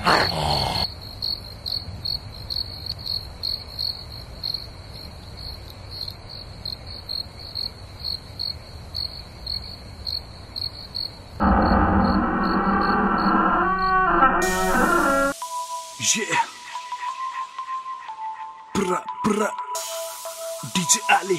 Yeah. Bra bra. DJ Ali.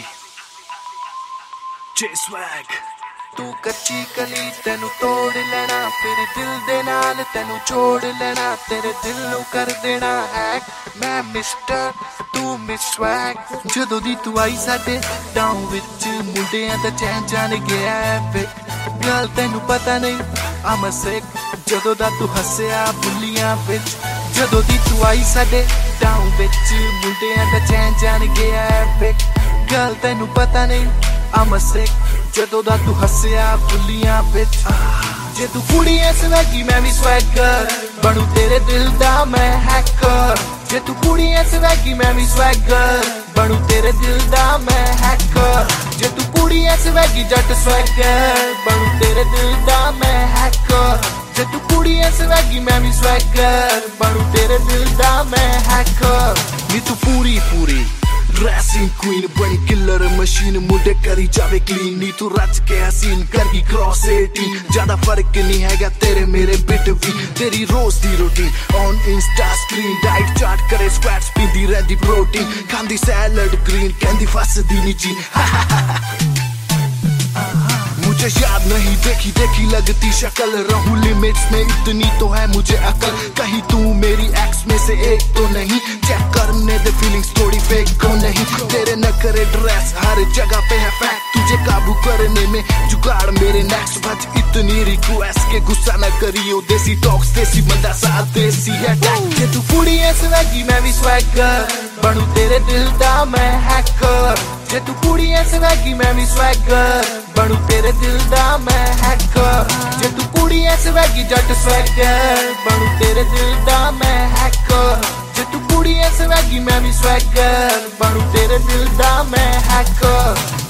J Swag. तू कच्ची कली तेनू तोड़ लेना, फिर दिल दे नाल तेनू जोड़ लेना, तेरे दिल नू कर देना हैक। मैं मिस्टर तू मिस स्वैग। जदों दी तू आई साडे टाउन विच मुंडियां दा चैन जान गया वे। गल तेनू पता नहीं I'm a sick। जदों दा तू हस्सिया बुलियां विच, जदों दी तू आई साडे टाउन विच मुंडियां दा चैन जान गया वे। गल तेनू पता नहीं I'm a sick। जदों दा तू हस्सिया बुलियां विच। जे तू कुड़ी ऐ स्वैगी मैं भी स्वैगर, बनू तेरे दिल दा मैं हैकर। जे तू कुड़ी ऐ स्वैगी मैं भी स्वैगर, बनू तेरे दिल दा मैं हैकर। जे तू कुड़ी ऐ स्वैगी जट स्वैगर, बनू तेरे दिल दा मैं हैकर। जे तू कुड़ी ऐ स्वैगी मैं भी स्वैगर, बनू तेरे दिल दा मैं हैकर। नी तू पूरी पूरी ड्रेसिंग क्वीन बनी किलर मशीन, मुंडे करी जावे क्लीन। नी तू रच के हसीन करगी क्रॉस 18। ज्यादा फर्क नहीं हैगा तेरे मेरे बिटवीन। तेरी रोज दी routine on insta screen, diet chart करे स्क्वाट्स पींदी रहंदी प्रोटीन, खांदी सैलड ग्रीन कहंदी फसदी नी जी। मुझे याद नहीं देखी देखी लगती शक्ल, रहूं लिमिट्स में इतनी तो है मुझे अकल। कहीं तू मेरी एक्स में से एक तो नहीं, चेक करने दे फीलिंग्स थोड़ी फेक तो नहीं। तेरे नखरे ड्रेस हर जगह पे है फैक्ट, तुझे काबू करने में जुगाड़ मेरे नेक्स्ट। बच इतनी रिक्वेस्ट के गुस्सा न करियो, देसी टॉक्स देसी बंदा साथ देसी अटैक। जे तू कुड़ी ऐ स्वैगी मैं भी स्वैगर, बनू तेरे दिल दा मैं हैकर। जे तू कुड़ी ऐ स्वैगी मैं भी स्वैगर, बनू तेरे दिल दा मैं हैकर। जे तू कुड़ी ऐ स्वैगी जट स्वैगर, बनू तेरे दिल दा मैं हैकर। जे तू कुड़ी ऐ स्वैगी मैं भी स्वैगर, बनू तेरे दिल दा मैं हैकर।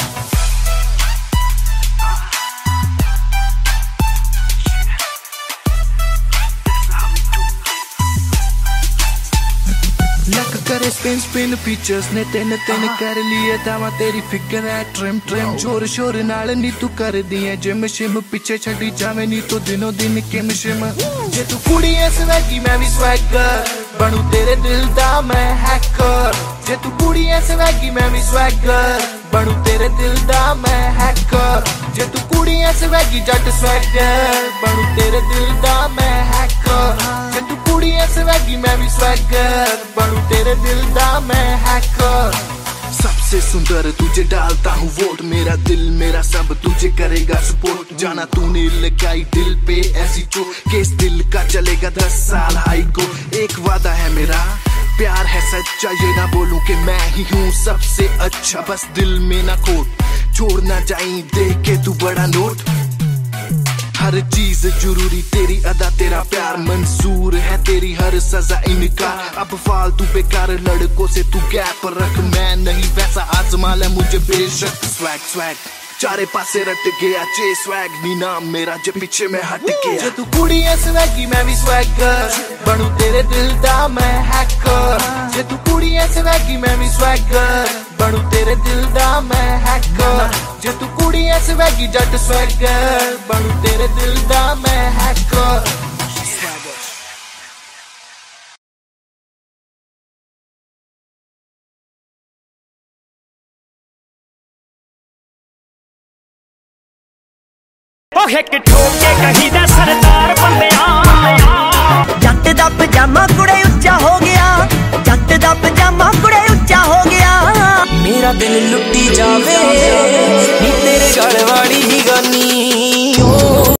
लक करे स्पिन स्पिन पिक्चर्स ने तेन तेन कर लिए दावा, तेरी फिकर है ट्रिम ट्रिम। जोर शोर नाल नी तू कर दिए जिम शिम, पीछे छड़ी जावे नी तो दिनों दिन किम शिम। जे तू कुड़ी ऐ स्वैगी मैं भी स्वैगर, बनू तेरे दिल दा मैं हैकर। जे तू कुड़ी ऐ स्वैगी मैं भी स्वैगर, बनू तेरे दिल दा मैं हैकर। जे तू कुड़ी ऐ स्वैगी जट स्वैगर, बनू तेरे दिल दा मैं हैकर। जे तू कुड़ी ऐ स्वैगी मैं भी स्वैगर, बनू तेरे दिल दा मैं हैकर। सबसे सुंदर तुझे डालता हूँ वोट, मेरा दिल मेरा सब तुझे करेगा सपोर्ट। जाना तूने लगाई दिल पे ऐसी चोट, केस दिल का चलेगा 10 साल हाई कोर्ट। एक वादा है मेरा प्यार है सच्चा, ये ना बोलूं कि मैं ही हूँ सबसे अच्छा। बस दिल में ना खोट, छोड़ ना जाई दे के तू बड़ा नोट। हर चीज जरूरी तेरी अदा तेरा प्यार मंसूर है, तेरी हर सजा इनकार। अब फालतू बेकार लड़कों से तू गैप रख, मैं नहीं वैसा आजमा ले मुझे बेशक। स्वैग स्वैग चारे पासे रट गया, जे स्वैग नी नाम मेरा जे पीछे में हट गया। जे तू कुड़ी ऐ स्वैगी मैं भी स्वैगर, बनू तेरे दिल दा मैं हैकर। जे तू कुड़ी ऐ स्वैगी मैं भी स्वैगर, बनू तेरे दिल दा मैं हैकर। जे तू कुड़ी ऐ स्वैगी जट स्वैगर, बनू तेरे दिल दा मैं हैकर। हिक ठोक के कहीं दा सरदार बंदियां, जट दा पजामा कुड़े उच्चा हो गया, जट दा पजामा कुड़े उच्चा हो गया। मेरा दिल लुटी जावे नी तेरे गल वाली ही गानी।